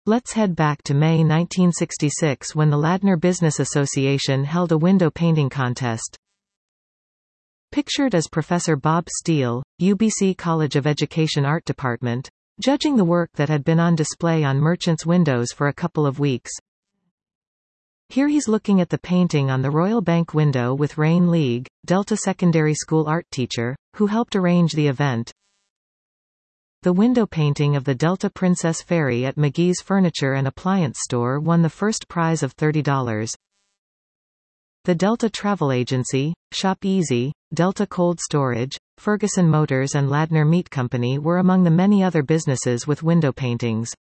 Let's head back to May 1966 when the Ladner Business Association held a window painting contest. Pictured as Professor Bob Steele, UBC College of Education Art Department, judging the work that had been on display on merchants' windows for a couple of weeks. Here he's looking at the painting on the Royal Bank window with Rain League, Delta Secondary School art teacher, who helped arrange the event. The window painting of the Delta Princess Ferry at McGee's Furniture and Appliance Store won the first prize of $30. The Delta Travel Agency, Shop Easy, Delta Cold Storage, Ferguson Motors and Ladner Meat Company were among the many other businesses with window paintings.